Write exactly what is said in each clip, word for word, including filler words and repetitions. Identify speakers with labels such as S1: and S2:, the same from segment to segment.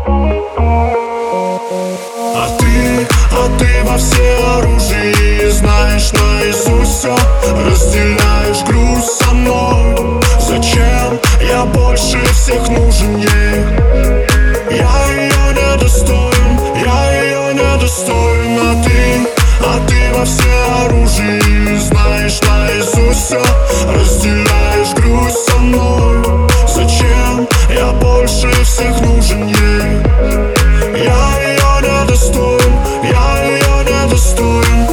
S1: А ты, а ты во всеоружии, знаешь наизусть все, разделяешь груз со мной. Зачем я больше всех нужен ей? Я ее недостоин, я ее недостоин. А ты, а ты во всеоружии, знаешь наизусть все, разделяешь груз со мной. Зачем я больше всех нужен ей? Я ее недостоин, я ее недостоин.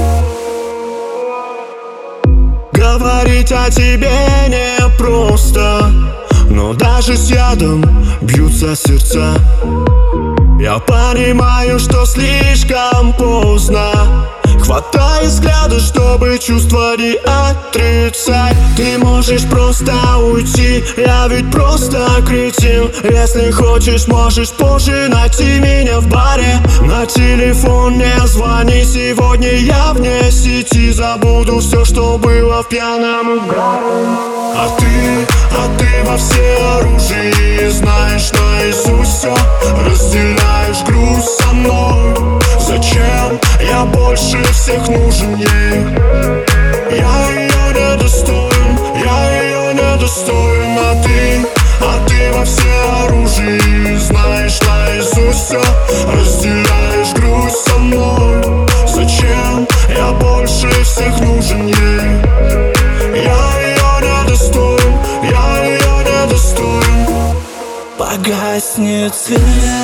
S1: Говорить о тебе непросто, но даже с ядом бьются сердца. Я понимаю, что слишком поздно. Хватай взгляда, чтобы чувства не отрицать. Ты можешь просто уйти, я ведь просто кретин. Если хочешь, можешь позже найти меня в баре. На телефон не звони, сегодня я вне сети. Забуду все, что было в пьяном угаре. А ты, а ты во всеоружии, знаешь наизусть все, разделяешь груз со мной. Зачем я больше всех нужен ей? Я ее недостоин, я ее недостоин. А ты, а ты во всеоружии, знаешь наизусть все, разделяешь груз со мной. Зачем я больше всех нужен ей? Я ее недостоин, я ее недостоин.
S2: Погаснет свет,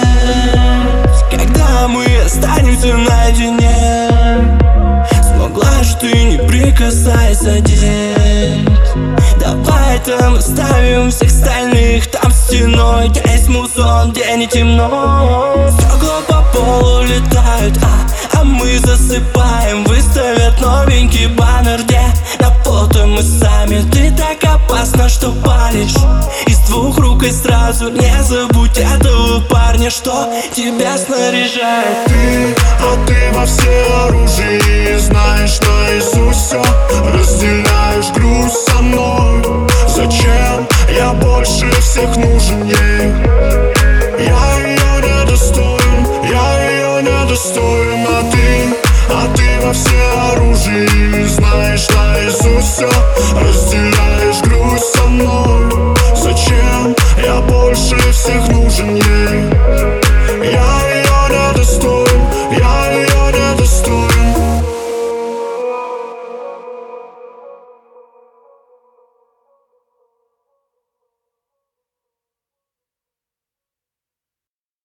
S2: когда мы останемся наедине. Смогла же ты, не прикасаясь, одеть. Давай там оставим всех остальных там стеной, где есть мусон, где не темно. Стекла по полу летают, а, а мы засыпаем. Выставят новенький баннер, где на фото мы сами. Ты так опасна, что палишь из двух рук и сразу. Не забудь этого парня, что тебя снаряжает.
S1: Ты, а ты во всеоружии, знаешь наизусть все, разделяешь груз со мной. Зачем я больше всех нужен ей?